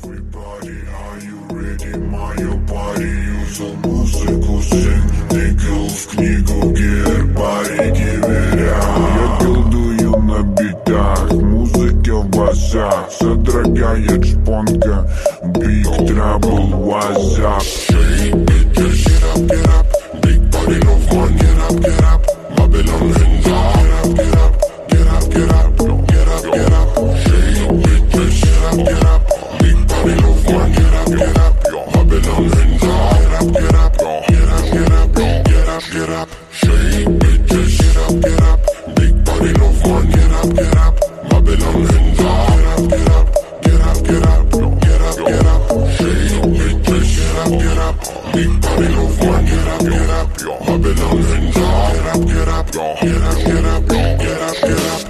Everybody, are you ready? Моё пари юзал музыку, сын тыкал в книгу гербарики веря. Я колдую на битах, музыка в басах, содрогает шпонка, Big Trouble, what's up? Shake it, just get up, big body love man, get up, Babylon hands up, get up, get up, get up, get up, get up, shake it, just get up, big body love man, get up, Babylon hands up, get up, get up, get up, get up, get up, shake it, just get up, big body love man, get up, Babylon hands up, get up, get up, get up, get up, get up, shake it, just get up, big body love man, get up, Babylon hands up, get up, get up, get up, get up, get up, get up.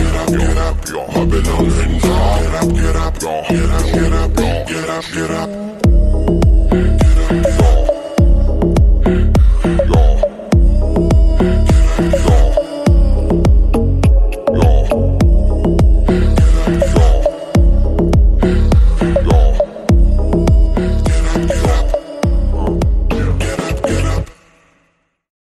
Get up, get up, get up, get up, get up, get up.